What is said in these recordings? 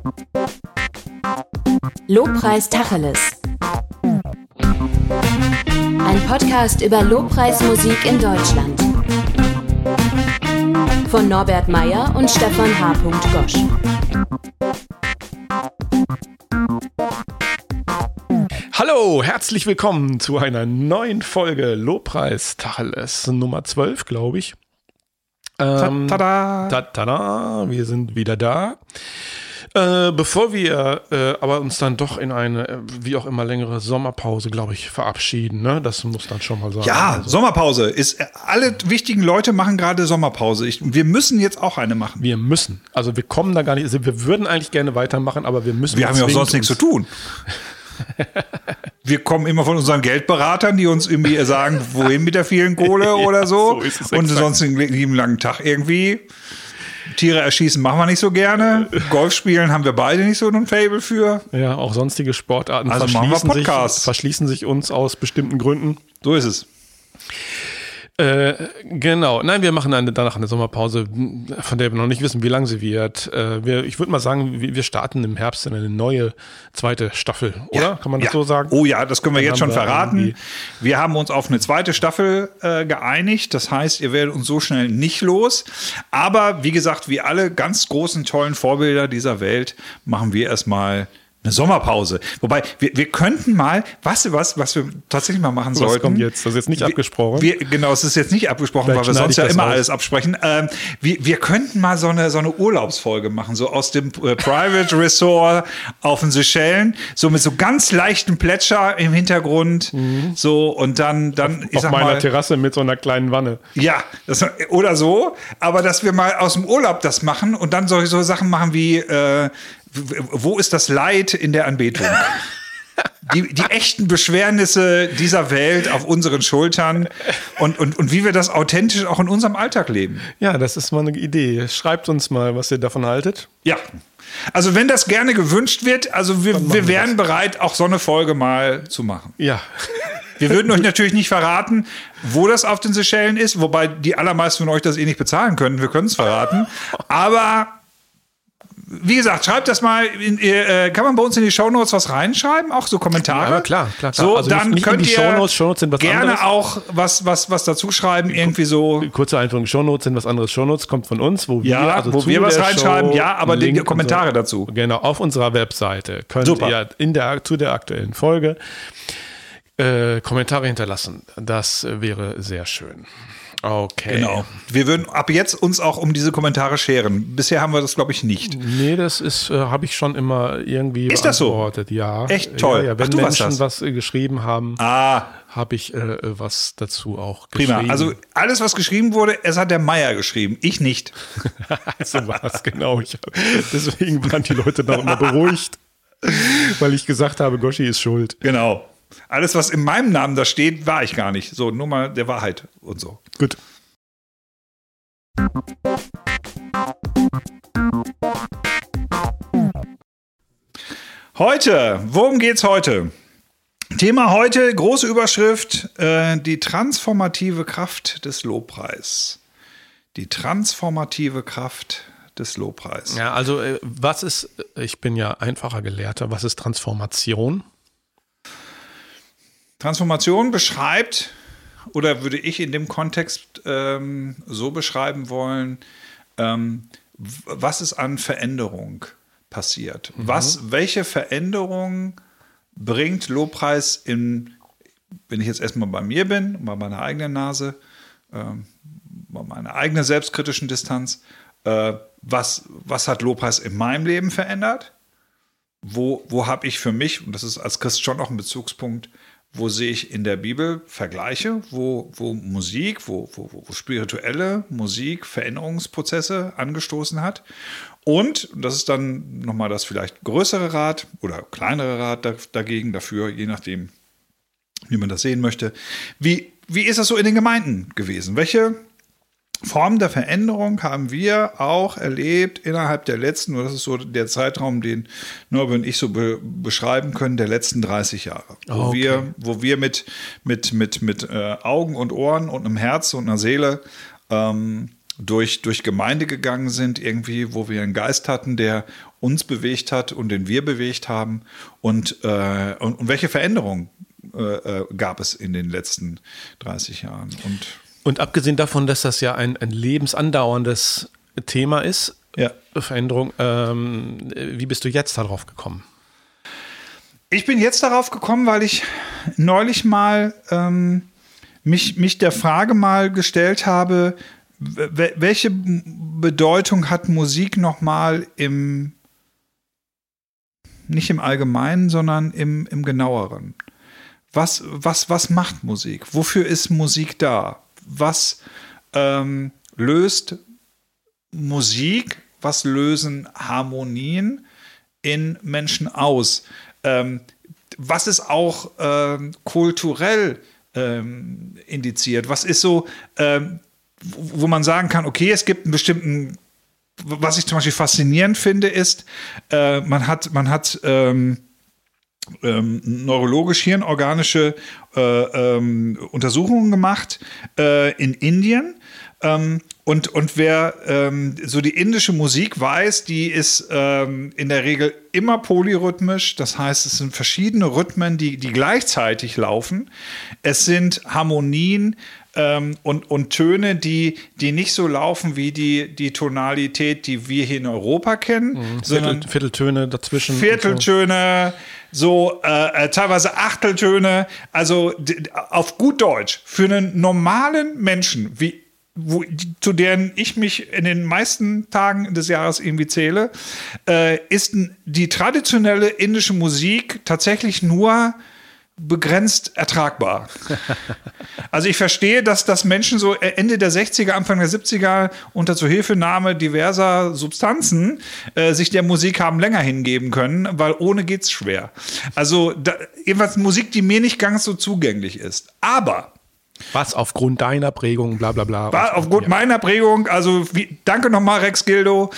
Lobpreis Tacheles. Ein Podcast über Lobpreismusik in Deutschland. Von Norbert Meyer und Stefan H. Gosch. Hallo, herzlich willkommen zu einer neuen Folge Lobpreis Tacheles, Nummer 12, glaube ich. Tada! Tada, wir sind wieder da. Bevor wir aber uns dann doch in eine, wie auch immer, längere Sommerpause, glaube ich, verabschieden, ne? Das muss dann schon mal sein. Ja, also. Sommerpause ist, alle wichtigen Leute machen gerade Sommerpause. Wir müssen jetzt auch eine machen. Wir müssen. Also wir kommen da gar nicht, also wir würden eigentlich gerne weitermachen, aber wir müssen. Wir haben ja auch sonst nichts zu tun. Wir kommen immer von unseren Geldberatern, die uns irgendwie sagen, wohin mit der vielen Kohle oder so. So ist es und exakt. sonst einen lieben langen Tag irgendwie. Tiere erschießen machen wir nicht so gerne. Golf spielen haben wir beide nicht so ein Faible für. Ja, auch sonstige Sportarten Also machen wir Podcasts. verschließen sich uns aus bestimmten Gründen. So ist es. Genau. Nein, wir machen danach eine Sommerpause, von der wir noch nicht wissen, wie lang sie wird. Ich würde mal sagen, wir starten im Herbst in eine neue zweite Staffel, oder? Ja, Kann man das so sagen? Oh ja, das können wir Dann jetzt schon haben wir verraten. irgendwie- Wir haben uns auf eine zweite Staffel geeinigt. Das heißt, ihr werdet uns so schnell nicht los. Aber wie gesagt, wie alle ganz großen, tollen Vorbilder dieser Welt, machen wir erstmal eine Sommerpause. Wobei, wir könnten mal, was wir tatsächlich mal machen sollten. Was kommt jetzt? Das ist jetzt nicht abgesprochen. Genau, es ist jetzt nicht abgesprochen, Vielleicht weil wir schneide sonst ich ja das immer raus. alles absprechen. Wir könnten mal so eine Urlaubsfolge machen, so aus dem Private Resort auf den Seychellen, so mit so ganz leichtem Plätscher im Hintergrund, so und dann ich auf sag meiner mal, Terrasse mit so einer kleinen Wanne. ja, oder so, aber dass wir mal aus dem Urlaub das machen und dann solche so Sachen machen wie wo ist das Leid in der Anbetung? Die echten Beschwernisse dieser Welt auf unseren Schultern und wie wir das authentisch auch in unserem Alltag leben. Ja, das ist mal eine Idee. Schreibt uns mal, was ihr davon haltet. Ja, also wenn das gerne gewünscht wird, also wir wir wären bereit, auch so eine Folge mal zu machen. Ja. Wir würden euch natürlich nicht verraten, wo das auf den Seychellen ist, wobei die allermeisten von euch das nicht bezahlen können. Wir können es verraten. Aber wie gesagt, schreibt das mal. Kann man bei uns in die Shownotes was reinschreiben? Auch so Kommentare? Ja, klar. So, Also dann nicht könnt in die ihr Shownotes sind was gerne anderes. auch was dazu schreiben. Irgendwie so. Kurze Einführung, Shownotes sind was anderes. Shownotes kommt von uns, wo Ja, wir, wo zu wir was der reinschreiben, Show, ja, aber die Link Kommentare und so. dazu. Genau, auf unserer Webseite könnt Super. ihr zu der aktuellen Folge Kommentare hinterlassen. Das wäre sehr schön. Okay. Genau. Wir würden ab jetzt uns auch um diese Kommentare scheren. Bisher haben wir das, glaube ich, nicht. Nee, das ist, habe ich schon immer irgendwie Ist das so? beantwortet. Ja. Echt toll. Ja, wenn Ach, du warst Menschen das. was geschrieben haben, habe ich was dazu auch geschrieben. Prima. Also alles, was geschrieben wurde, es hat der Meier geschrieben. Ich nicht. So war es, genau. Deswegen waren die Leute noch immer beruhigt, weil ich gesagt habe, Goschi ist schuld. Genau. Alles, was in meinem Namen da steht, war ich gar nicht. So, nur mal der Wahrheit und so. Gut. Heute, worum geht's heute? Thema heute, große Überschrift, die transformative Kraft des Lobpreis. Die transformative Kraft des Lobpreis. Ja, also was ist, ich bin ja einfacher Gelehrter, was ist Transformation? Transformation beschreibt, oder würde ich in dem Kontext so beschreiben wollen, was ist an Veränderung passiert? Welche Veränderung bringt Lobpreis wenn ich jetzt erstmal bei mir bin, bei meiner eigenen Nase, bei meiner eigenen selbstkritischen Distanz, was hat Lobpreis in meinem Leben verändert? Wo habe ich für mich, und das ist als Christ schon auch ein Bezugspunkt, wo sehe ich in der Bibel Vergleiche, wo Musik, wo spirituelle Musik Veränderungsprozesse angestoßen hat. Und das ist dann nochmal das vielleicht größere Rad oder kleinere Rad dafür, je nachdem, wie man das sehen möchte. Wie ist das so in den Gemeinden gewesen? Welche Formen der Veränderung haben wir auch erlebt innerhalb der letzten, oder das ist so der Zeitraum, den Norbert und ich so beschreiben können, der letzten 30 Jahre. Wo wir mit Augen und Ohren und einem Herz und einer Seele durch Gemeinde gegangen sind, irgendwie, wo wir einen Geist hatten, der uns bewegt hat und den wir bewegt haben. Und welche Veränderungen gab es in den letzten 30 Jahren? Und abgesehen davon, dass das ja ein lebensandauerndes Thema ist, ja. Veränderung, wie bist du jetzt darauf gekommen? Ich bin jetzt darauf gekommen, weil ich neulich mal mich der Frage mal gestellt habe, welche Bedeutung hat Musik nochmal nicht im Allgemeinen, sondern im Genaueren? Was macht Musik? Wofür ist Musik da? Was löst Musik? Was lösen Harmonien in Menschen aus? Was ist auch kulturell indiziert? Was ist so, wo man sagen kann, okay, es gibt einen bestimmten, was ich zum Beispiel faszinierend finde, ist, man hat neurologisch hirnorganische Untersuchungen gemacht in Indien. Und wer so die indische Musik weiß, die ist in der Regel immer polyrhythmisch. Das heißt, es sind verschiedene Rhythmen, die gleichzeitig laufen. Es sind Harmonien und Töne, die nicht so laufen wie die Tonalität, die wir hier in Europa kennen. Sondern Vierteltöne dazwischen. Vierteltöne, so teilweise Achteltöne. Also auf gut Deutsch, für einen normalen Menschen, zu deren ich mich in den meisten Tagen des Jahres irgendwie zähle, ist die traditionelle indische Musik tatsächlich nur begrenzt ertragbar. Also ich verstehe, dass Menschen so Ende der 60er, Anfang der 70er unter Zuhilfenahme diverser Substanzen sich der Musik haben länger hingeben können, weil ohne geht's schwer. Also jedenfalls Musik, die mir nicht ganz so zugänglich ist. Aber was aufgrund deiner Prägung, bla bla bla. Aufgrund meiner Prägung, also danke nochmal, Rex Gildo.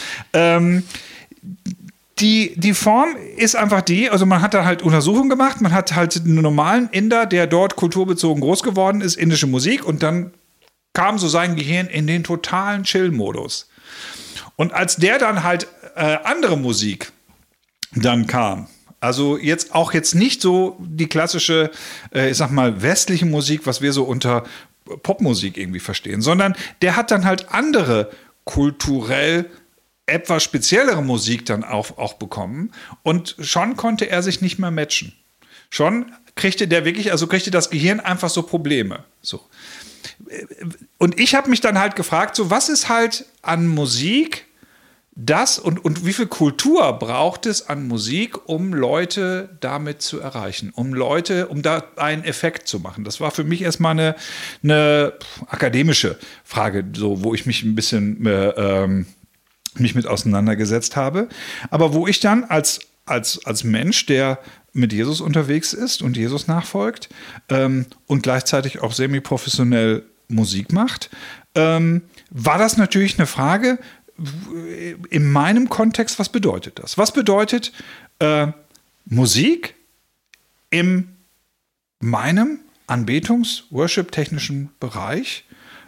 Die Form ist einfach also man hat da halt Untersuchungen gemacht, man hat halt einen normalen Inder, der dort kulturbezogen groß geworden ist, indische Musik, und dann kam so sein Gehirn in den totalen Chill-Modus. Und als der dann halt andere Musik dann kam, also jetzt nicht so die klassische, ich sag mal, westliche Musik, was wir so unter Popmusik irgendwie verstehen, sondern der hat dann halt andere kulturell etwas speziellere Musik dann auch bekommen, und schon konnte er sich nicht mehr matchen. Schon kriegte das Gehirn einfach so Probleme. So. Und ich habe mich dann halt gefragt, so was ist halt an Musik das und wie viel Kultur braucht es an Musik, um Leute damit zu erreichen, um da einen Effekt zu machen? Das war für mich erstmal eine akademische Frage, so, wo ich mich ein bisschen mich mit auseinandergesetzt habe, aber wo ich dann als Mensch, der mit Jesus unterwegs ist und Jesus nachfolgt und gleichzeitig auch semi-professionell Musik macht, war das natürlich eine Frage, in meinem Kontext, was bedeutet das? Was bedeutet Musik in meinem Anbetungs-Worship-technischen Bereich?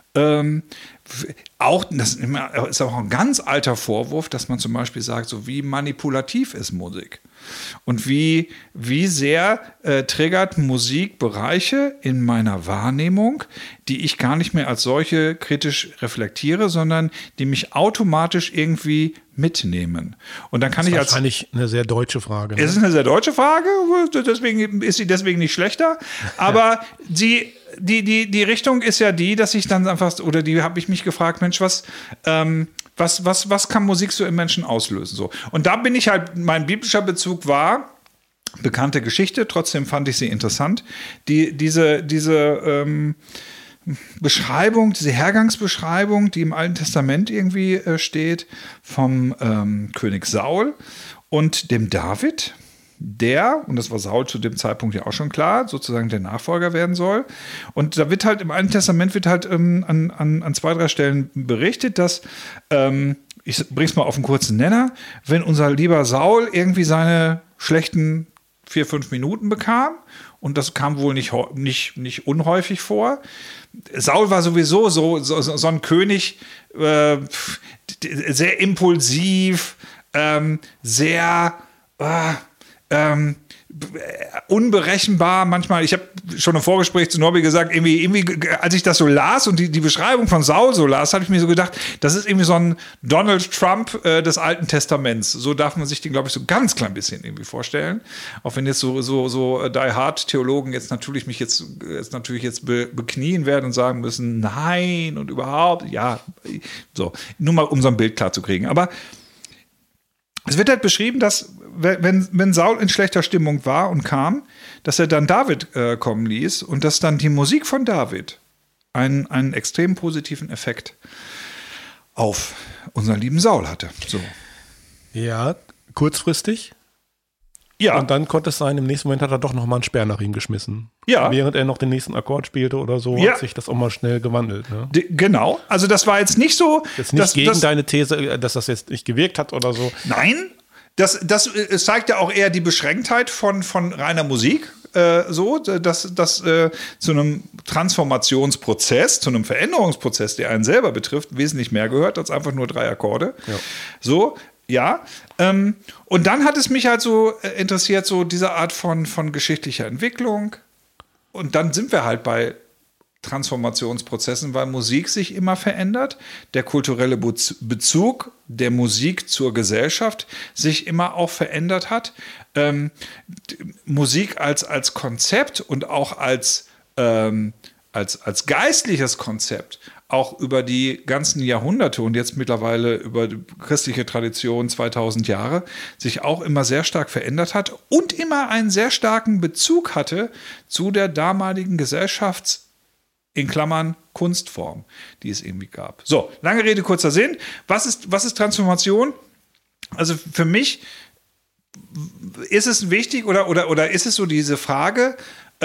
Das ist auch ein ganz alter Vorwurf, dass man zum Beispiel sagt, so wie manipulativ ist Musik und wie sehr triggert Musik Bereiche in meiner Wahrnehmung, die ich gar nicht mehr als solche kritisch reflektiere, sondern die mich automatisch irgendwie mitnehmen. Und dann kann das ist wahrscheinlich eine sehr deutsche Frage. Ne? Es ist eine sehr deutsche Frage, deswegen ist sie deswegen nicht schlechter, aber die Richtung ist ja die, dass ich dann einfach, oder die habe ich mich gefragt, Mensch, was kann Musik so im Menschen auslösen? So. Und da bin ich halt, mein biblischer Bezug war, bekannte Geschichte, trotzdem fand ich sie interessant, diese Beschreibung, diese Hergangsbeschreibung, die im Alten Testament irgendwie steht, vom König Saul und dem David, und das war Saul zu dem Zeitpunkt ja auch schon klar, sozusagen der Nachfolger werden soll. Und da wird halt im Alten Testament an 2, 3 Stellen berichtet, dass, ich bring's mal auf einen kurzen Nenner, wenn unser lieber Saul irgendwie seine schlechten 4-5 Minuten bekam. Und das kam wohl nicht unhäufig vor. Saul war sowieso so ein König, sehr impulsiv, sehr unberechenbar. Manchmal, ich habe schon im Vorgespräch zu Norbi gesagt, irgendwie, als ich das so las und die Beschreibung von Saul so las, habe ich mir so gedacht, das ist irgendwie so ein Donald Trump des Alten Testaments. So darf man sich den, glaube ich, so ganz klein bisschen irgendwie vorstellen. Auch wenn jetzt so Die Hard Theologen jetzt natürlich beknien werden und sagen müssen, nein und überhaupt, ja, so, nur mal um so ein Bild klar zu kriegen. Aber es wird halt beschrieben, dass wenn Saul in schlechter Stimmung war und kam, dass er dann David kommen ließ und dass dann die Musik von David einen extrem positiven Effekt auf unseren lieben Saul hatte. So. Ja, kurzfristig. Ja. Und dann konnte es sein, im nächsten Moment hat er doch noch mal einen Speer nach ihm geschmissen. Ja. Während er noch den nächsten Akkord spielte oder so, ja, hat sich das auch mal schnell gewandelt. Ne? Genau. Also das war jetzt nicht so. Jetzt nicht gegen deine These, dass das jetzt nicht gewirkt hat oder so. Nein. Das zeigt ja auch eher die Beschränktheit von reiner Musik, dass zu einem Transformationsprozess, zu einem Veränderungsprozess, der einen selber betrifft, wesentlich mehr gehört als einfach nur 3 Akkorde. Ja. So, ja. Und dann hat es mich halt so interessiert, so diese Art von geschichtlicher Entwicklung. Und dann sind wir halt bei Transformationsprozessen, weil Musik sich immer verändert, der kulturelle Bezug der Musik zur Gesellschaft sich immer auch verändert hat. Musik als Konzept und auch als geistliches Konzept auch über die ganzen Jahrhunderte und jetzt mittlerweile über die christliche Tradition 2000 Jahre sich auch immer sehr stark verändert hat und immer einen sehr starken Bezug hatte zu der damaligen in Klammern Kunstform, die es irgendwie gab. So, lange Rede, kurzer Sinn. Was ist Transformation? Also für mich ist es wichtig oder ist es so diese Frage,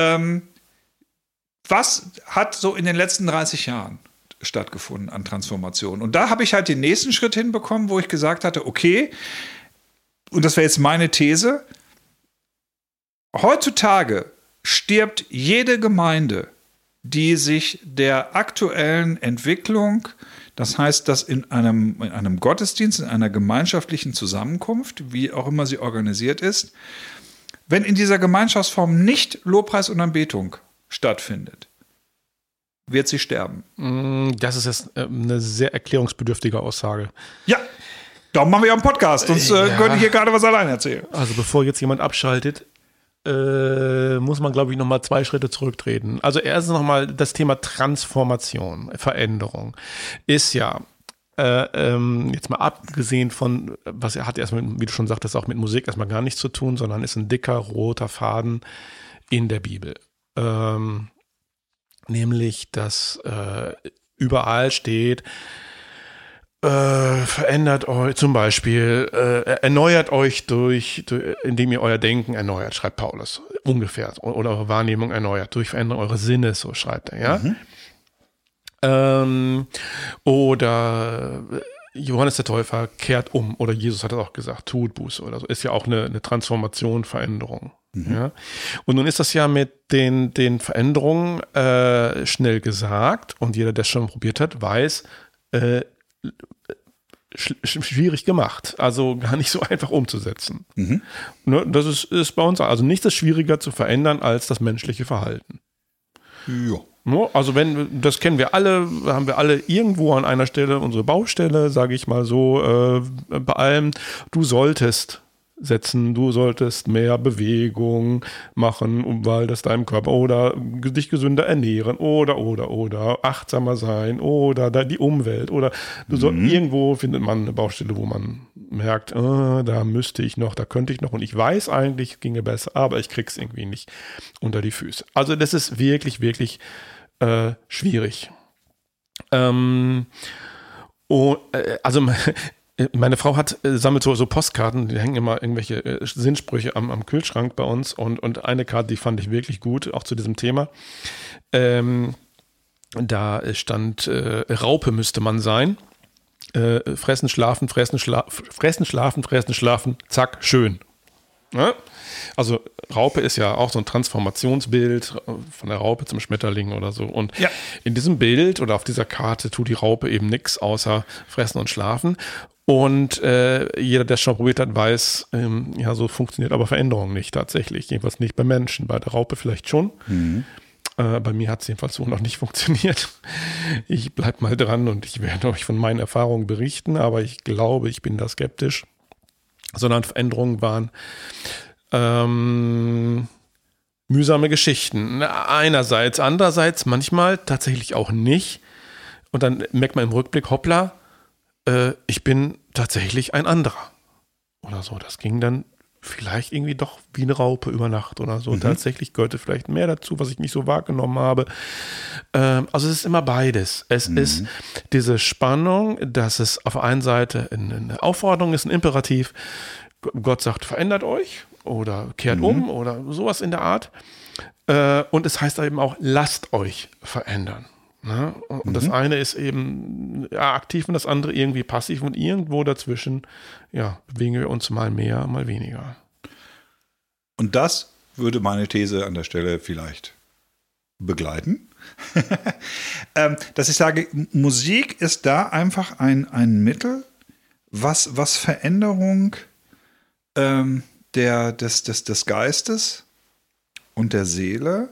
was hat so in den letzten 30 Jahren stattgefunden an Transformation? Und da habe ich halt den nächsten Schritt hinbekommen, wo ich gesagt hatte, okay, und das wäre jetzt meine These, heutzutage stirbt jede Gemeinde, die sich der aktuellen Entwicklung, das heißt, dass in einem Gottesdienst, in einer gemeinschaftlichen Zusammenkunft, wie auch immer sie organisiert ist, wenn in dieser Gemeinschaftsform nicht Lobpreis und Anbetung stattfindet, wird sie sterben. Das ist jetzt eine sehr erklärungsbedürftige Aussage. Ja, darum machen wir ja einen Podcast, sonst könnte ich hier gerade was allein erzählen. Also bevor jetzt jemand abschaltet, muss man, glaube ich, nochmal 2 Schritte zurücktreten. Also erstens nochmal das Thema Transformation, Veränderung ist ja, jetzt mal abgesehen von, was er hat erstmal, wie du schon sagtest, auch mit Musik erstmal gar nichts zu tun, sondern ist ein dicker, roter Faden in der Bibel. Nämlich, dass überall steht, verändert euch, zum Beispiel, erneuert euch indem ihr euer Denken erneuert, schreibt Paulus, ungefähr, oder eure Wahrnehmung erneuert, durch Veränderung eures Sinnes, so schreibt er, ja. Oder Johannes der Täufer kehrt um, oder Jesus hat es auch gesagt, tut Buße oder so, ist ja auch eine Transformation, Veränderung. Ja. Und nun ist das ja mit den Veränderungen schnell gesagt, und jeder, der es schon probiert hat, weiß, schwierig gemacht, also gar nicht so einfach umzusetzen. Ne, das ist bei uns, also nichts ist schwieriger zu verändern als das menschliche Verhalten. Ja. Ne, also das kennen wir alle, haben wir alle irgendwo an einer Stelle, unsere Baustelle, sage ich mal so, bei allem, du solltest mehr Bewegung machen, weil das deinem Körper, oder dich gesünder ernähren, oder achtsamer sein, oder die Umwelt, oder irgendwo findet man eine Baustelle, wo man merkt, da müsste ich noch, da könnte ich noch, und ich weiß eigentlich, es ginge besser, aber ich krieg's irgendwie nicht unter die Füße. Also das ist wirklich, wirklich schwierig. Meine Frau sammelt so Postkarten, die hängen immer irgendwelche Sinnsprüche am Kühlschrank bei uns, und eine Karte, die fand ich wirklich gut, auch zu diesem Thema. Da stand, Raupe müsste man sein. Fressen, schlafen, zack, schön. Ne? Also Raupe ist ja auch so ein Transformationsbild von der Raupe zum Schmetterling oder so. Und in diesem Bild oder auf dieser Karte tut die Raupe eben nichts außer fressen und schlafen. Und jeder, der es schon probiert hat, weiß, so funktioniert aber Veränderung nicht tatsächlich. Jedenfalls nicht bei Menschen, bei der Raupe vielleicht schon. Bei mir hat es jedenfalls so noch nicht funktioniert. Ich bleibe mal dran und ich werde euch von meinen Erfahrungen berichten, aber ich glaube, ich bin da skeptisch. Sondern Veränderungen waren mühsame Geschichten. Einerseits, andererseits manchmal tatsächlich auch nicht. Und dann merkt man im Rückblick, hoppla, ich bin tatsächlich ein anderer. Oder so. Das ging dann vielleicht irgendwie doch wie eine Raupe über Nacht oder so. Tatsächlich gehörte vielleicht mehr dazu, was ich nicht so wahrgenommen habe. Also es ist immer beides. Es ist diese Spannung, dass es auf der einen Seite eine Aufforderung ist, ein Imperativ. Gott sagt, verändert euch oder kehrt um oder sowas in der Art. Und es heißt eben auch, lasst euch verändern. Ne? Und das eine ist eben aktiv und das andere irgendwie passiv und irgendwo dazwischen bewegen wir uns mal mehr, mal weniger. Und das würde meine These an der Stelle vielleicht begleiten. Dass ich sage, Musik ist da einfach ein Mittel, was Veränderung des Geistes und der Seele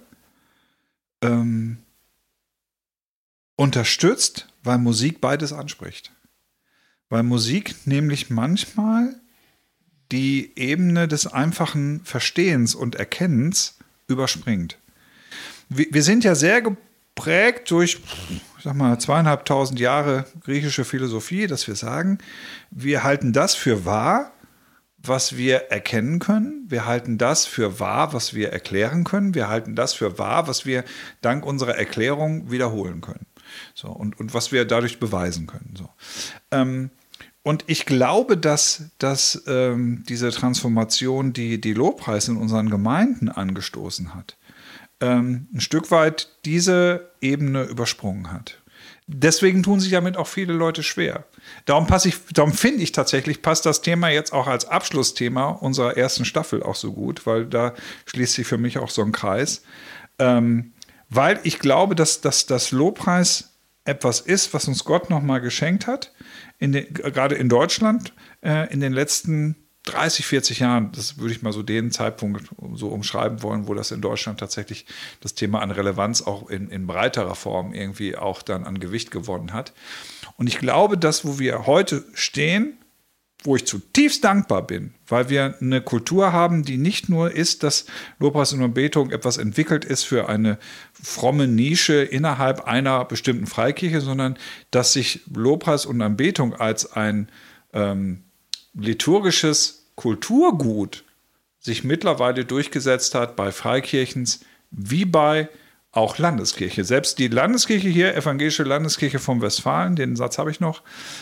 unterstützt, weil Musik beides anspricht. Weil Musik nämlich manchmal die Ebene des einfachen Verstehens und Erkennens überspringt. Wir sind ja sehr geprägt durch, ich sag mal, 2500 Jahre griechische Philosophie, dass wir sagen, wir halten das für wahr, was wir erkennen können. Wir halten das für wahr, was wir erklären können. Wir halten das für wahr, was wir dank unserer Erklärung wiederholen können. So, und was wir dadurch beweisen können. So. Und ich glaube, dass diese Transformation, die Lobpreis in unseren Gemeinden angestoßen hat, ein Stück weit diese Ebene übersprungen hat. Deswegen tun sich damit auch viele Leute schwer. Darum finde ich tatsächlich, passt das Thema jetzt auch als Abschlussthema unserer ersten Staffel auch so gut, weil da schließt sich für mich auch so ein Kreis. Weil ich glaube, dass das Lobpreis etwas ist, was uns Gott nochmal geschenkt hat, gerade in Deutschland, in den letzten 30, 40 Jahren, das würde ich mal so den Zeitpunkt so umschreiben wollen, wo das in Deutschland tatsächlich das Thema an Relevanz auch in breiterer Form irgendwie auch dann an Gewicht gewonnen hat. Und ich glaube, dass, wo wir heute stehen, wo ich zutiefst dankbar bin, weil wir eine Kultur haben, die nicht nur ist, dass Lobpreis und Anbetung etwas entwickelt ist für eine fromme Nische innerhalb einer bestimmten Freikirche, sondern dass sich Lobpreis und Anbetung als ein liturgisches Kulturgut sich mittlerweile durchgesetzt hat bei Freikirchens wie bei auch Landeskirche. Selbst die Landeskirche hier, Evangelische Landeskirche von Westfalen, den Satz habe ich noch,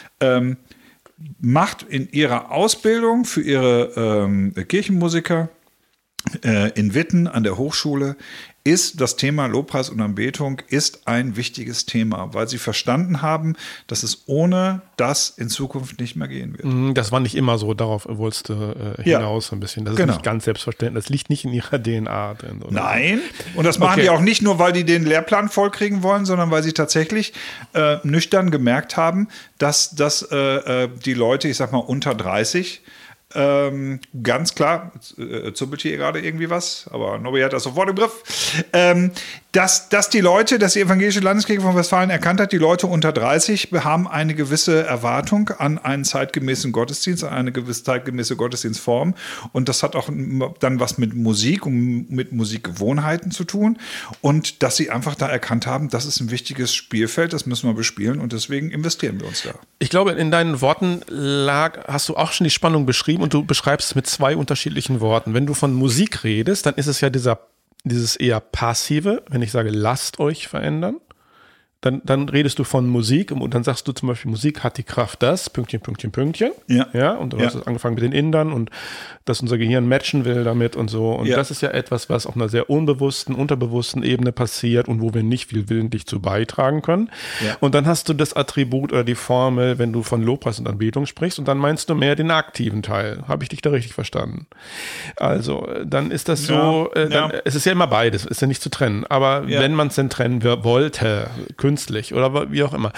macht in ihrer Ausbildung für ihre Kirchenmusiker in Witten an der Hochschule ist das Thema Lobpreis und Anbetung ist ein wichtiges Thema, weil sie verstanden haben, dass es ohne das in Zukunft nicht mehr gehen wird. Das war nicht immer so, darauf wolltest du hinaus ein bisschen. Das ist nicht ganz selbstverständlich, das liegt nicht in ihrer DNA drin. Oder? Nein, und das machen die auch nicht nur, weil die den Lehrplan vollkriegen wollen, sondern weil sie tatsächlich nüchtern gemerkt haben, dass die Leute, ich sag mal unter 30, ganz klar, zuppelt hier gerade irgendwie was, aber Nobby hat das sofort im Griff, dass die Evangelische Landeskirche von Westfalen erkannt hat, die Leute unter 30 haben eine gewisse Erwartung an einen zeitgemäßen Gottesdienst, an eine gewisse zeitgemäße Gottesdienstform und das hat auch dann was mit Musik und mit Musikgewohnheiten zu tun und dass sie einfach da erkannt haben, das ist ein wichtiges Spielfeld, das müssen wir bespielen und deswegen investieren wir uns da. Ich glaube, in deinen Worten hast du auch schon die Spannung beschrieben und du beschreibst es mit zwei unterschiedlichen Worten. Wenn du von Musik redest, dann ist es ja dieses eher passive, wenn ich sage, lasst euch verändern. Dann redest du von Musik und dann sagst du zum Beispiel, Musik hat die Kraft, das, Pünktchen, Pünktchen, Pünktchen. Ja, und du hast angefangen mit den Indern und dass unser Gehirn matchen will damit und so. Und das ist ja etwas, was auf einer sehr unbewussten, unterbewussten Ebene passiert und wo wir nicht viel willentlich zu beitragen können. Ja. Und dann hast du das Attribut oder die Formel, wenn du von Lobpreis und Anbetung sprichst und dann meinst du mehr den aktiven Teil. Habe ich dich da richtig verstanden? Also, dann ist das so, es ist ja immer beides, ist ja nicht zu trennen. Aber wenn man es denn trennen wollte, künstlich oder wie auch immer,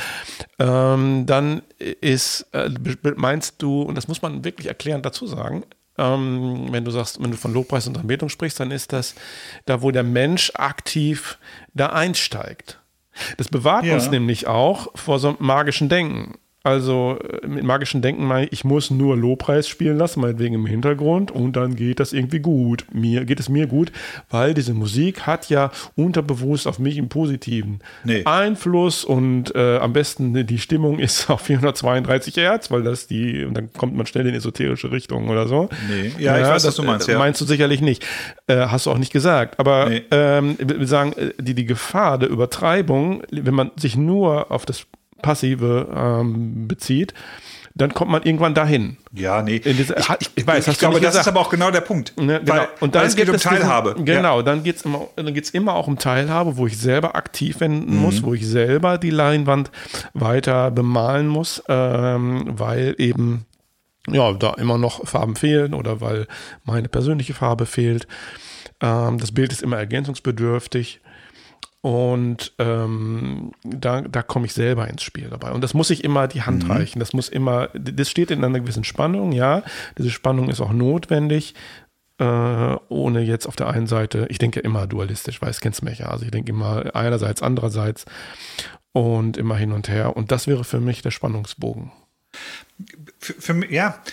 dann meinst du, und das muss man wirklich erklärend dazu sagen, wenn du von Lobpreis und Anbetung sprichst, dann ist das da, wo der Mensch aktiv da einsteigt. Das bewahrt uns nämlich auch vor so einem magischen Denken. Also mit magischem Denken meine ich muss nur Lobpreis spielen lassen, meinetwegen im Hintergrund und dann geht das irgendwie gut. Geht es mir gut, weil diese Musik hat ja unterbewusst auf mich einen positiven Einfluss und am besten die Stimmung ist auf 432 Hertz, weil und dann kommt man schnell in esoterische Richtung oder so. Nee, ich weiß, was du meinst. Meinst du sicherlich nicht. Hast du auch nicht gesagt. Aber wir sagen, die Gefahr der Übertreibung, wenn man sich nur auf das Passive bezieht, dann kommt man irgendwann dahin. Ja, nee. Ich weiß, ich glaube, das ist aber auch genau der Punkt. Ne, genau. Und dann es geht um Teilhabe. Genau, dann geht es immer auch um Teilhabe, wo ich selber aktiv werden muss, wo ich selber die Leinwand weiter bemalen muss, weil eben da immer noch Farben fehlen oder weil meine persönliche Farbe fehlt. Das Bild ist immer ergänzungsbedürftig. Und da komme ich selber ins Spiel dabei. Und das muss ich immer die Hand reichen. Das steht in einer gewissen Spannung, ja. Diese Spannung ist auch notwendig, ohne jetzt auf der einen Seite, ich denke immer dualistisch, weil es kennst mich ja. Also ich denke immer einerseits, andererseits und immer hin und her. Und das wäre für mich der Spannungsbogen. Für mich,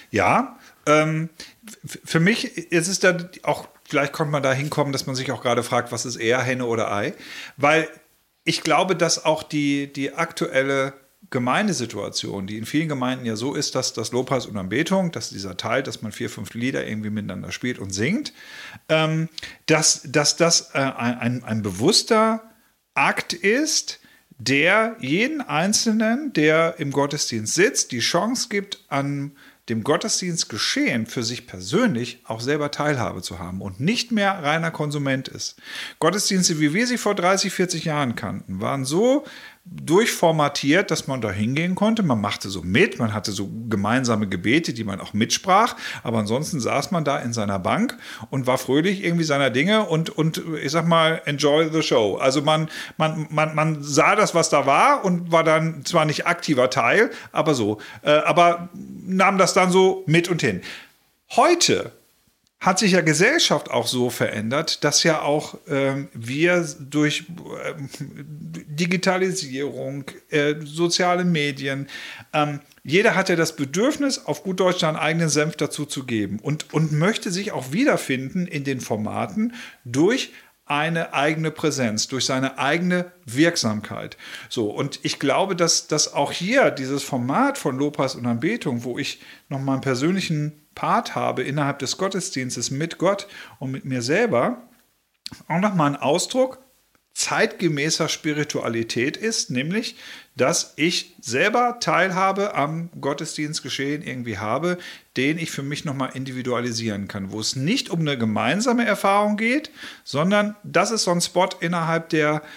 für mich ist es dann auch, vielleicht konnte man da hinkommen, dass man sich auch gerade fragt, was ist eher Henne oder Ei? Weil ich glaube, dass auch die aktuelle Gemeindesituation, die in vielen Gemeinden ja so ist, dass das Lobpreis und Anbetung, dass dieser Teil, dass man 4, 5 Lieder irgendwie miteinander spielt und singt, dass das ein bewusster Akt ist, der jeden Einzelnen, der im Gottesdienst sitzt, die Chance gibt, an dem Gottesdienstgeschehen für sich persönlich auch selber Teilhabe zu haben und nicht mehr reiner Konsument ist. Gottesdienste, wie wir sie vor 30, 40 Jahren kannten, waren so durchformatiert, dass man da hingehen konnte. Man machte so mit, man hatte so gemeinsame Gebete, die man auch mitsprach, aber ansonsten saß man da in seiner Bank und war fröhlich irgendwie seiner Dinge und ich sag mal, enjoy the show. Also man sah das, was da war und war dann zwar nicht aktiver Teil, aber nahm das dann so mit und hin. Heute hat sich ja Gesellschaft auch so verändert, dass ja auch wir durch Digitalisierung, soziale Medien, jeder hat ja das Bedürfnis, auf gut Deutsch seinen eigenen Senf dazu zu geben und möchte sich auch wiederfinden in den Formaten durch eine eigene Präsenz, durch seine eigene Wirksamkeit. So, und ich glaube, dass auch hier dieses Format von Lobpreis und Anbetung, wo ich noch mal einen persönlichen Part habe innerhalb des Gottesdienstes mit Gott und mit mir selber, auch noch mal ein Ausdruck zeitgemäßer Spiritualität ist, nämlich, dass ich selber Teilhabe am Gottesdienstgeschehen irgendwie habe, den ich für mich nochmal individualisieren kann, wo es nicht um eine gemeinsame Erfahrung geht, sondern das ist so ein Spot innerhalb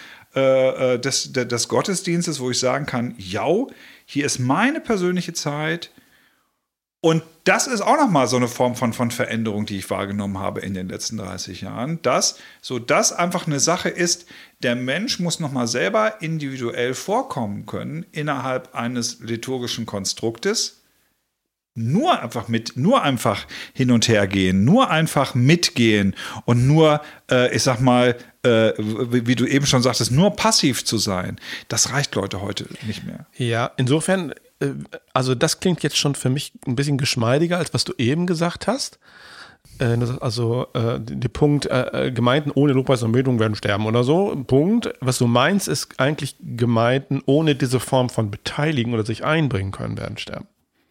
des Gottesdienstes, wo ich sagen kann, hier ist meine persönliche Zeit. Und das ist auch nochmal so eine Form von Veränderung, die ich wahrgenommen habe in den letzten 30 Jahren, dass das einfach eine Sache ist, der Mensch muss nochmal selber individuell vorkommen können innerhalb eines liturgischen Konstruktes, nur einfach hin und her gehen, nur einfach mitgehen und nur, ich sag mal, wie du eben schon sagtest, nur passiv zu sein. Das reicht Leute heute nicht mehr. Ja, insofern, also das klingt jetzt schon für mich ein bisschen geschmeidiger, als was du eben gesagt hast. Also der Punkt, Gemeinden ohne Lobpreis und Anbetung werden sterben oder so. Punkt. Was du meinst, ist eigentlich Gemeinden ohne diese Form von Beteiligen oder sich einbringen können, werden sterben.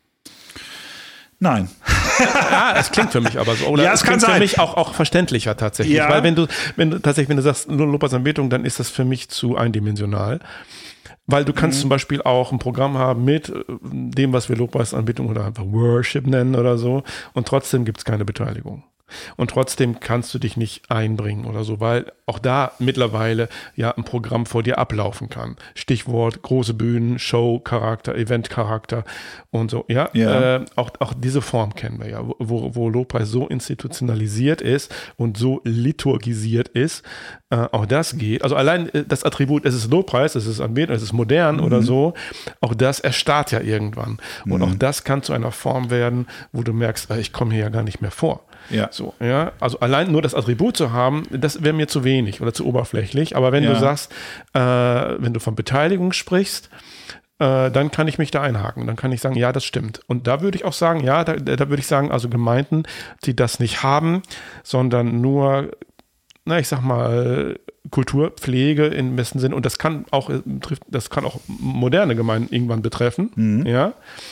Nein. Ja, es klingt für mich aber so. Oder ja, es kann sein. Für mich auch verständlicher tatsächlich. Ja. Weil wenn du sagst, nur Lobpreis und Anbetung, dann ist das für mich zu eindimensional. Weil du kannst zum Beispiel auch ein Programm haben mit dem, was wir Lobpreisanbetung oder einfach Worship nennen oder so, und trotzdem gibt es keine Beteiligung. Und trotzdem kannst du dich nicht einbringen oder so, weil auch da mittlerweile ja ein Programm vor dir ablaufen kann. Stichwort große Bühnen, Show-Charakter, Event-Charakter und so. Ja, auch diese Form kennen wir ja, wo Lobpreis so institutionalisiert ist und so liturgisiert ist. Auch das geht. Also allein das Attribut, es ist Lobpreis, es ist Anbetung, es ist modern oder so, auch das erstarrt ja irgendwann. Und auch das kann zu einer Form werden, wo du merkst, ich komme hier ja gar nicht mehr vor. Ja. So, ja. Also allein nur das Attribut zu haben, das wäre mir zu wenig oder zu oberflächlich. Aber wenn du sagst, wenn du von Beteiligung sprichst, dann kann ich mich da einhaken. Dann kann ich sagen, ja, das stimmt. Und da würde ich auch sagen, da würde ich sagen, also Gemeinden, die das nicht haben, sondern nur, ich sag mal, Kulturpflege im besten Sinn. Und das kann auch moderne Gemeinden irgendwann betreffen. Ja.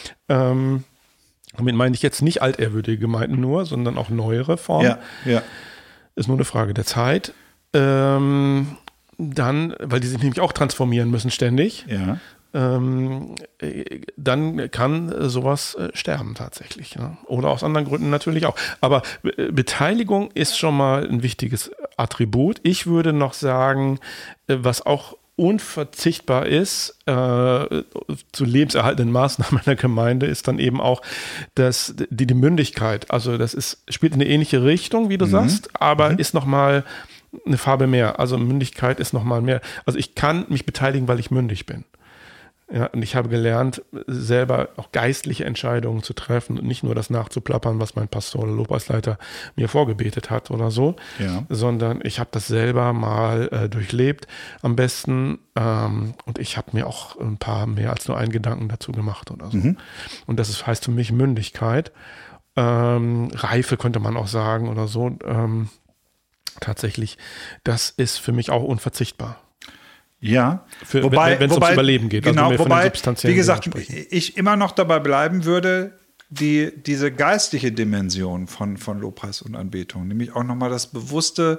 Damit meine ich jetzt nicht altehrwürdige Gemeinden nur, sondern auch neuere Formen. Ja. Ist nur eine Frage der Zeit. Dann, weil die sich nämlich auch transformieren müssen ständig, dann kann sowas sterben tatsächlich. Ja. Oder aus anderen Gründen natürlich auch. Aber Beteiligung ist schon mal ein wichtiges Attribut. Ich würde noch sagen, was auch unverzichtbar ist zu lebenserhaltenden Maßnahmen einer Gemeinde, ist dann eben auch die Mündigkeit. Also das spielt in eine ähnliche Richtung, wie du sagst, aber ist nochmal eine Farbe mehr. Also Mündigkeit ist nochmal mehr. Also ich kann mich beteiligen, weil ich mündig bin. Ja, und ich habe gelernt, selber auch geistliche Entscheidungen zu treffen und nicht nur das nachzuplappern, was mein Pastor oder Lobpreisleiter mir vorgebetet hat oder so, sondern ich habe das selber mal durchlebt am besten und ich habe mir auch ein paar mehr als nur einen Gedanken dazu gemacht oder so. Und das heißt für mich Mündigkeit, Reife könnte man auch sagen oder so. Tatsächlich, das ist für mich auch unverzichtbar. Ja, wenn es ums Überleben geht. Genau, also wobei, wie gesagt, ich immer noch dabei bleiben würde, diese geistliche Dimension von Lobpreis und Anbetung, nämlich auch nochmal das bewusste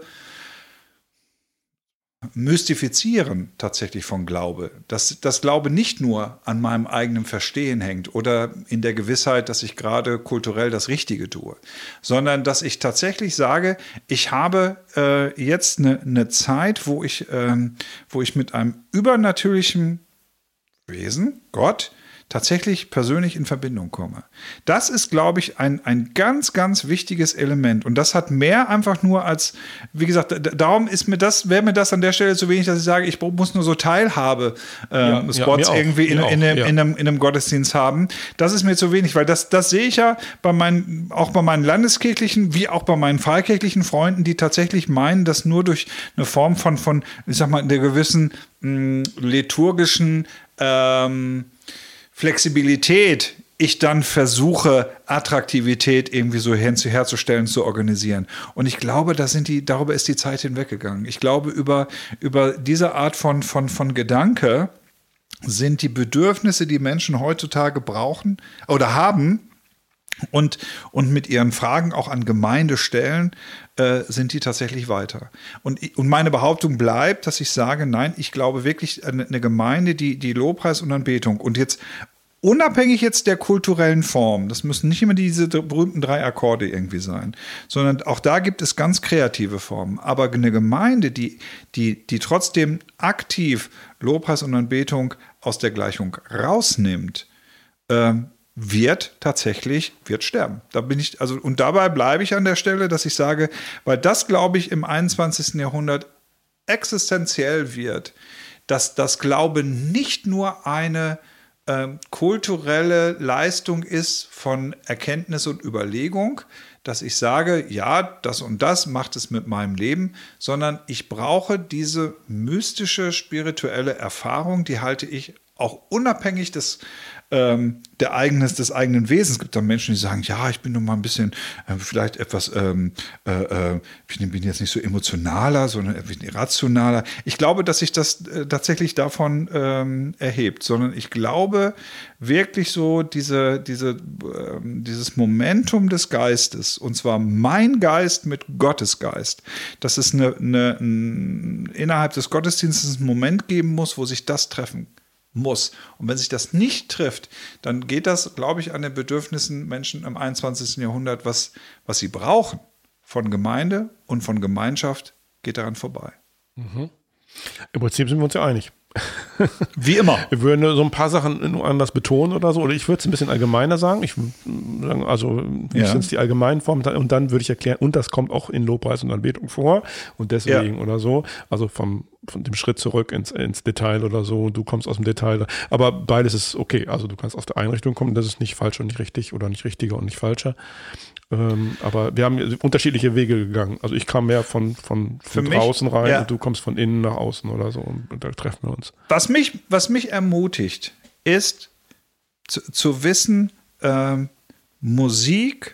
Mystifizieren tatsächlich von Glaube. Dass das Glaube nicht nur an meinem eigenen Verstehen hängt oder in der Gewissheit, dass ich gerade kulturell das Richtige tue, sondern dass ich tatsächlich sage, ich habe jetzt eine Zeit, wo ich mit einem übernatürlichen Wesen, Gott, tatsächlich persönlich in Verbindung komme. Das ist, glaube ich, ein ganz, ganz wichtiges Element. Und das hat mehr einfach nur als, wie gesagt, darum wäre mir das an der Stelle zu wenig, dass ich sage, ich muss nur so Teilhabe-Spots irgendwie in einem Gottesdienst haben. Das ist mir zu wenig, weil das sehe ich ja auch bei meinen landeskirchlichen, wie auch bei meinen freikirchlichen Freunden, die tatsächlich meinen, dass nur durch eine Form von ich sag mal, der gewissen liturgischen Flexibilität ich dann versuche, Attraktivität irgendwie so herzustellen, zu organisieren. Und ich glaube, darüber ist die Zeit hinweggegangen. Ich glaube, über diese Art von Gedanke sind die Bedürfnisse, die Menschen heutzutage brauchen oder haben und mit ihren Fragen auch an Gemeinde stellen, sind die tatsächlich weiter. Und meine Behauptung bleibt, dass ich sage, nein, ich glaube wirklich, eine Gemeinde, die Lobpreis und Anbetung und jetzt unabhängig jetzt der kulturellen Form, das müssen nicht immer diese berühmten 3 Akkorde irgendwie sein, sondern auch da gibt es ganz kreative Formen. Aber eine Gemeinde, die trotzdem aktiv Lobpreis und Anbetung aus der Gleichung rausnimmt, wird sterben. Und dabei bleibe ich an der Stelle, dass ich sage, weil das, glaube ich, im 21. Jahrhundert existenziell wird, dass das Glaube nicht nur eine kulturelle Leistung ist von Erkenntnis und Überlegung, dass ich sage, ja, das und das macht es mit meinem Leben, sondern ich brauche diese mystische, spirituelle Erfahrung, die halte ich auch unabhängig des eigenen Wesens. Es gibt da Menschen, die sagen, ja, ich bin nun mal ein bisschen vielleicht etwas, bin jetzt nicht so emotionaler, sondern ein bisschen irrationaler. Ich glaube, dass sich das tatsächlich davon erhebt, sondern ich glaube wirklich so dieses Momentum des Geistes, und zwar mein Geist mit Gottes Geist, dass es innerhalb des Gottesdienstes einen Moment geben muss, wo sich das treffen muss. Und wenn sich das nicht trifft, dann geht das, glaube ich, an den Bedürfnissen Menschen im 21. Jahrhundert, was sie brauchen von Gemeinde und von Gemeinschaft, geht daran vorbei. Im Prinzip sind wir uns ja einig. Wie immer. Wir würden so ein paar Sachen nur anders betonen oder so. Oder ich würde es ein bisschen allgemeiner sagen. Ich würde sagen, also höchstens die allgemeinen Formen. Und dann würde ich erklären, und das kommt auch in Lobpreis und Anbetung vor. Und deswegen oder so. Also von dem Schritt zurück ins Detail oder so. Und du kommst aus dem Detail. Aber beides ist okay. Also du kannst aus der Einrichtung kommen. Das ist nicht falsch und nicht richtig oder nicht richtiger und nicht falscher. Aber wir haben unterschiedliche Wege gegangen. Also ich kam mehr von draußen rein und du kommst von innen nach außen oder so und da treffen wir uns. Was mich ermutigt, ist zu wissen, Musik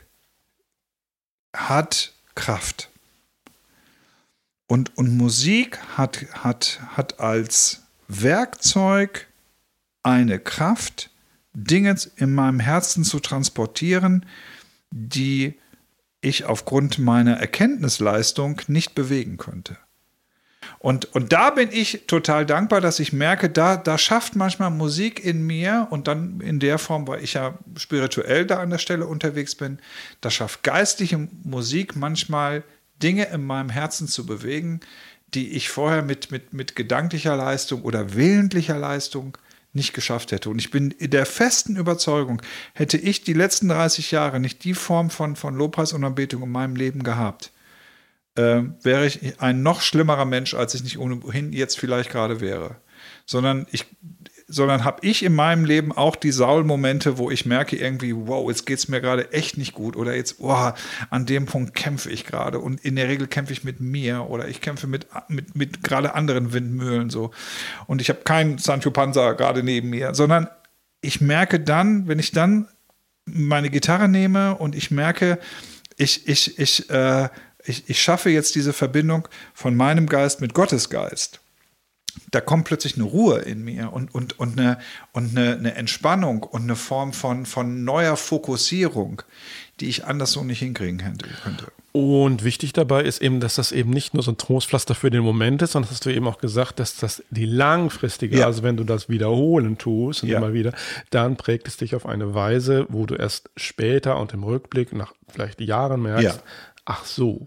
hat Kraft. Und Musik hat als Werkzeug eine Kraft, Dinge in meinem Herzen zu transportieren, die ich aufgrund meiner Erkenntnisleistung nicht bewegen könnte. Und da bin ich total dankbar, dass ich merke, da schafft manchmal Musik in mir und dann in der Form, weil ich ja spirituell da an der Stelle unterwegs bin, da schafft geistliche Musik manchmal Dinge in meinem Herzen zu bewegen, die ich vorher mit gedanklicher Leistung oder willentlicher Leistung nicht geschafft hätte. Und ich bin in der festen Überzeugung, hätte ich die letzten 30 Jahre nicht die Form von Lobpreis und Anbetung in meinem Leben gehabt, wäre ich ein noch schlimmerer Mensch, als ich nicht ohnehin jetzt vielleicht gerade wäre. Sondern habe ich in meinem Leben auch die Saul-Momente, wo ich merke irgendwie, wow, jetzt geht es mir gerade echt nicht gut oder jetzt, an dem Punkt kämpfe ich gerade und in der Regel kämpfe ich mit mir oder ich kämpfe mit gerade anderen Windmühlen so und ich habe keinen Sancho Panza gerade neben mir, sondern ich merke dann, wenn ich dann meine Gitarre nehme und ich merke, ich schaffe jetzt diese Verbindung von meinem Geist mit Gottes Geist. Da kommt plötzlich eine Ruhe in mir und eine Entspannung und eine Form von neuer Fokussierung, die ich anders so nicht hinkriegen könnte. Und wichtig dabei ist eben, dass das eben nicht nur so ein Trostpflaster für den Moment ist, sondern hast du eben auch gesagt, dass das die langfristige, also wenn du das wiederholen tust und immer wieder, dann prägt es dich auf eine Weise, wo du erst später und im Rückblick nach vielleicht Jahren merkst, ach so.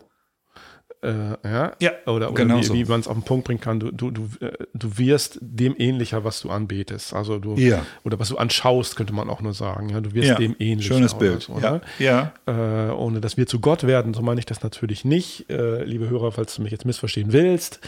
Oder genau wie man es auf den Punkt bringen kann, du wirst dem ähnlicher, was du anbetest. Also oder was du anschaust, könnte man auch nur sagen. Ja, du wirst dem ähnlicher. Schönes Bild. So, ohne dass wir zu Gott werden, so meine ich das natürlich nicht, liebe Hörer, falls du mich jetzt missverstehen willst.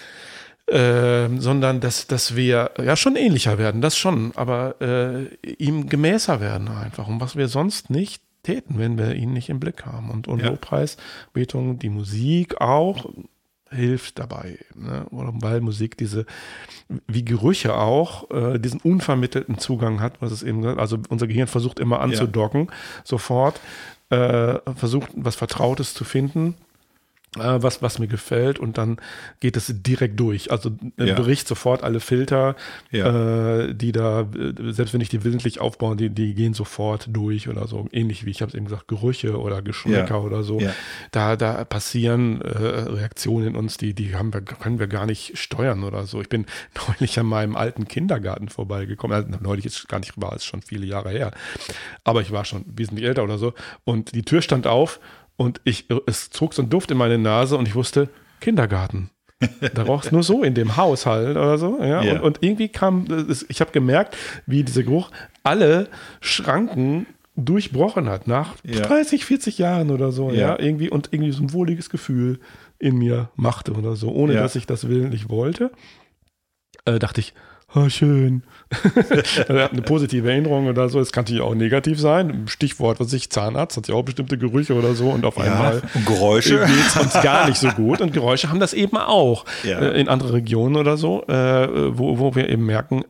Sondern dass wir ja schon ähnlicher werden, das schon, aber ihm gemäßer werden einfach. Und was wir sonst nicht täten, wenn wir ihn nicht im Blick haben. Und Lobpreis, Betung, die Musik auch hilft dabei. Ne? Weil Musik wie Gerüche auch, diesen unvermittelten Zugang hat, was es eben, also unser Gehirn versucht immer anzudocken, sofort, versucht was Vertrautes zu finden, was mir gefällt und dann geht es direkt durch. Also bricht sofort alle Filter, die da, selbst wenn ich die willentlich aufbaue, die gehen sofort durch oder so. Ähnlich wie, ich habe es eben gesagt, Gerüche oder Geschmäcker oder so. Ja. Da passieren Reaktionen in uns, die können wir gar nicht steuern oder so. Ich bin neulich an meinem alten Kindergarten vorbeigekommen. Also, neulich war es schon viele Jahre her. Aber ich war schon wesentlich älter oder so. Und die Tür stand auf. Und es zog so ein Duft in meine Nase und ich wusste, Kindergarten. Da roch es nur so in dem Haushalt oder so. Ja? Yeah. Und irgendwie ich habe gemerkt, wie dieser Geruch alle Schranken durchbrochen hat, nach 30, 40 Jahren oder so. Ja? Irgendwie so ein wohliges Gefühl in mir machte oder so, ohne dass ich das willentlich wollte. Dachte ich, schön. Eine positive Erinnerung oder so. Es kann natürlich auch negativ sein. Stichwort, Zahnarzt hat ja auch bestimmte Gerüche oder so und auf einmal und Geräusche geht es uns gar nicht so gut. Und Geräusche haben das eben auch in andere Regionen oder so, wo wir eben merken,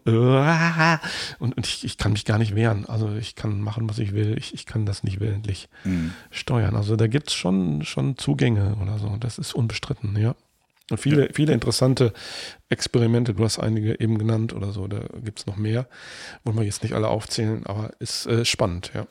und ich kann mich gar nicht wehren. Also ich kann machen, was ich will. Ich kann das nicht willentlich steuern. Also da gibt es schon Zugänge oder so. Das ist unbestritten, ja. Und viele interessante Experimente, du hast einige eben genannt oder so, da gibt es noch mehr. Wollen wir jetzt nicht alle aufzählen, aber ist spannend, ja.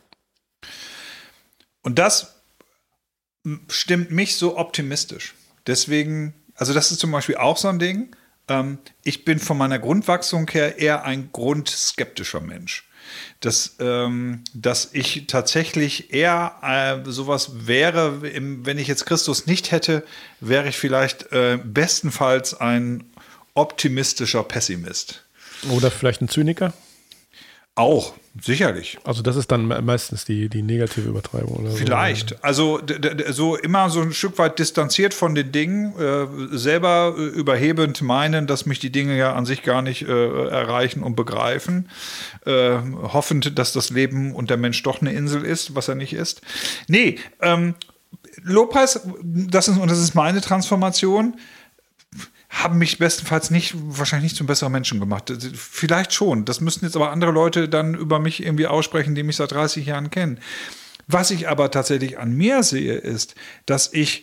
Und das stimmt mich so optimistisch. Deswegen, also das ist zum Beispiel auch so ein Ding, Ich bin von meiner Grundwachsung her eher ein grundskeptischer Mensch. Dass ich tatsächlich eher sowas wäre, wenn ich jetzt Christus nicht hätte, wäre ich vielleicht bestenfalls ein optimistischer Pessimist. Oder vielleicht ein Zyniker? Auch, sicherlich. Also das ist dann meistens die negative Übertreibung. Oder Vielleicht. So. Also so immer so ein Stück weit distanziert von den Dingen, selber überhebend meinen, dass mich die Dinge ja an sich gar nicht erreichen und begreifen, hoffend, dass das Leben und der Mensch doch eine Insel ist, was er nicht ist. Nee, Lobpreis, das ist meine Transformation, haben mich bestenfalls wahrscheinlich nicht zum besseren Menschen gemacht. Vielleicht schon. Das müssten jetzt aber andere Leute dann über mich irgendwie aussprechen, die mich seit 30 Jahren kennen. Was ich aber tatsächlich an mir sehe, ist, dass ich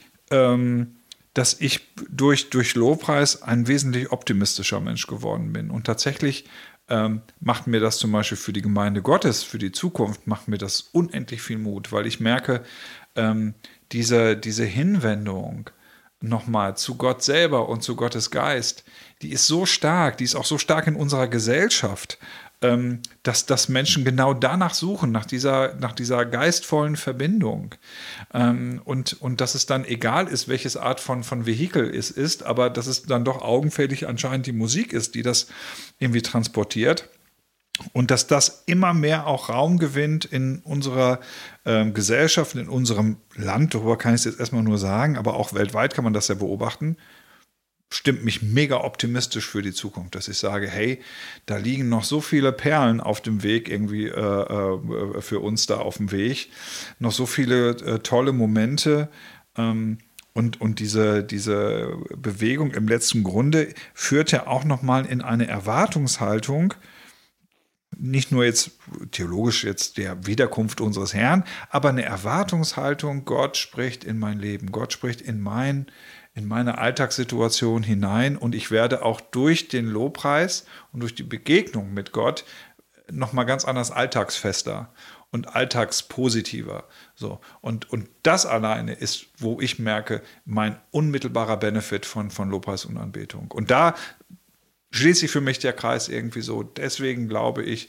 durch Lobpreis ein wesentlich optimistischer Mensch geworden bin. Und tatsächlich macht mir das zum Beispiel für die Gemeinde Gottes, für die Zukunft, macht mir das unendlich viel Mut, weil ich merke, diese Hinwendung nochmal zu Gott selber und zu Gottes Geist, die ist so stark, die ist auch so stark in unserer Gesellschaft, dass Menschen genau danach suchen, nach dieser geistvollen Verbindung. Und dass es dann egal ist, welches Art von Vehikel es ist, aber dass es dann doch augenfällig anscheinend die Musik ist, die das irgendwie transportiert. Und dass das immer mehr auch Raum gewinnt in unserer Gesellschaft, in unserem Land, darüber kann ich es jetzt erstmal nur sagen, aber auch weltweit kann man das ja beobachten, stimmt mich mega optimistisch für die Zukunft, dass ich sage, hey, da liegen noch so viele Perlen auf dem Weg irgendwie für uns da auf dem Weg, noch so viele tolle Momente und diese Bewegung im letzten Grunde führt ja auch nochmal in eine Erwartungshaltung, nicht nur jetzt theologisch jetzt der Wiederkunft unseres Herrn, aber eine Erwartungshaltung, Gott spricht in mein Leben, Gott spricht in meine Alltagssituation hinein und ich werde auch durch den Lobpreis und durch die Begegnung mit Gott nochmal ganz anders alltagsfester und alltagspositiver. So. Und das alleine ist, wo ich merke, mein unmittelbarer Benefit von Lobpreis und Anbetung. Und da schließt sich für mich der Kreis irgendwie so. Deswegen glaube ich,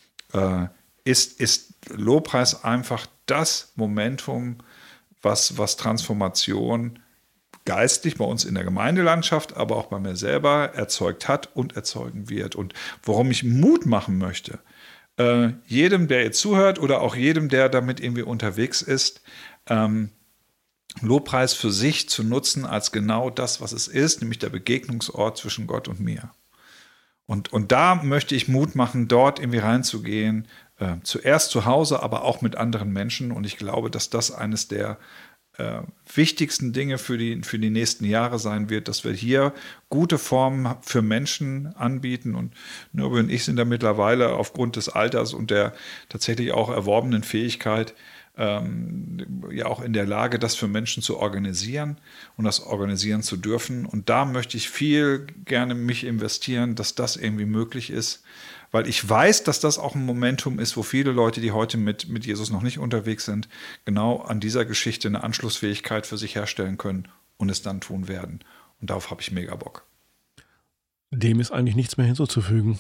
ist Lobpreis einfach das Momentum, was Transformation geistlich bei uns in der Gemeindelandschaft, aber auch bei mir selber erzeugt hat und erzeugen wird. Und worum ich Mut machen möchte, jedem, der jetzt zuhört oder auch jedem, der damit irgendwie unterwegs ist, Lobpreis für sich zu nutzen als genau das, was es ist, nämlich der Begegnungsort zwischen Gott und mir. Und da möchte ich Mut machen, dort irgendwie reinzugehen, zuerst zu Hause, aber auch mit anderen Menschen. Und ich glaube, dass das eines der wichtigsten Dinge für die nächsten Jahre sein wird, dass wir hier gute Formen für Menschen anbieten. Und Nürbe und ich sind da mittlerweile aufgrund des Alters und der tatsächlich auch erworbenen Fähigkeit ja auch in der Lage, das für Menschen zu organisieren und das organisieren zu dürfen. Und da möchte ich viel gerne mich investieren, dass das irgendwie möglich ist, weil ich weiß, dass das auch ein Momentum ist, wo viele Leute, die heute mit Jesus noch nicht unterwegs sind, genau an dieser Geschichte eine Anschlussfähigkeit für sich herstellen können und es dann tun werden. Und darauf habe ich mega Bock. Dem ist eigentlich nichts mehr hinzuzufügen.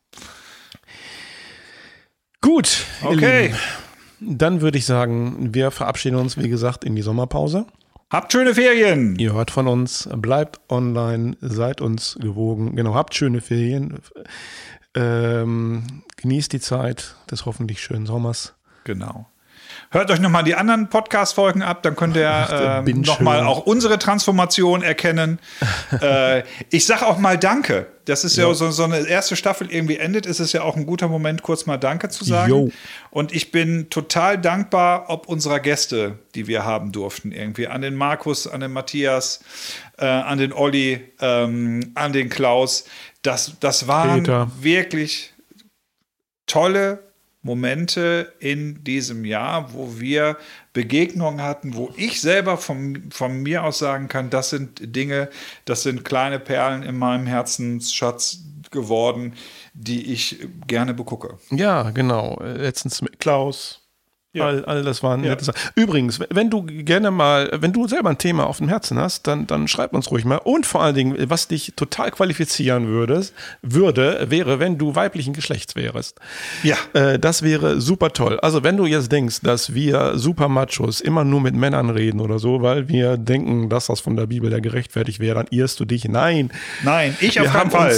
Gut, okay. Dann würde ich sagen, wir verabschieden uns, wie gesagt, in die Sommerpause. Habt schöne Ferien. Ihr hört von uns, bleibt online, seid uns gewogen. Genau, habt schöne Ferien. Genießt die Zeit des hoffentlich schönen Sommers. Genau. Hört euch nochmal die anderen Podcast-Folgen ab, dann könnt ihr nochmal auch unsere Transformation erkennen. Ich sage auch mal Danke. Das ist ja so eine erste Staffel irgendwie endet, ist es ja auch ein guter Moment, kurz mal Danke zu sagen. Jo. Und ich bin total dankbar, ob unserer Gäste, die wir haben durften, irgendwie an den Markus, an den Matthias, an den Olli, an den Klaus. Das waren wirklich tolle Momente in diesem Jahr, wo wir Begegnungen hatten, wo ich selber von mir aus sagen kann, das sind Dinge, das sind kleine Perlen in meinem Herzensschatz geworden, die ich gerne begucke. Ja, genau. Letztens mit Klaus Ja. All das waren nette Sachen. Übrigens, wenn du selber ein Thema auf dem Herzen hast, dann schreib uns ruhig mal. Und vor allen Dingen, was dich total qualifizieren wäre, wenn du weiblichen Geschlechts wärst. Ja. Das wäre super toll. Also wenn du jetzt denkst, dass wir super Machos immer nur mit Männern reden oder so, weil wir denken, dass das von der Bibel ja gerechtfertigt wäre, dann irrst du dich. Nein, ich auf keinen Fall.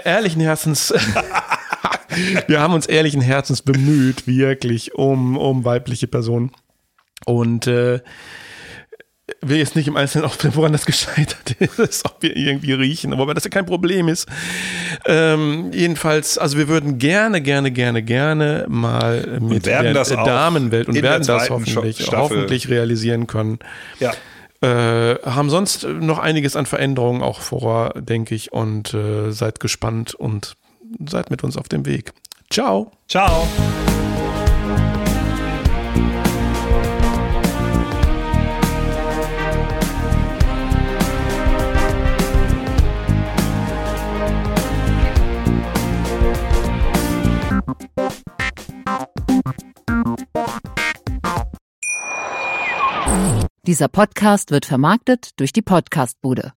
Wir haben uns ehrlichen Herzens bemüht, wirklich, um weibliche Personen. Und will jetzt nicht im Einzelnen aufklären, woran das gescheitert ist, ob wir irgendwie riechen, wobei das ja kein Problem ist. Jedenfalls, also wir würden gerne mal mit der Damenwelt und werden das hoffentlich realisieren können. Ja. Haben sonst noch einiges an Veränderungen auch vor, denke ich, und seid gespannt und seid mit uns auf dem Weg. Ciao. Ciao. Dieser Podcast wird vermarktet durch die Podcastbude.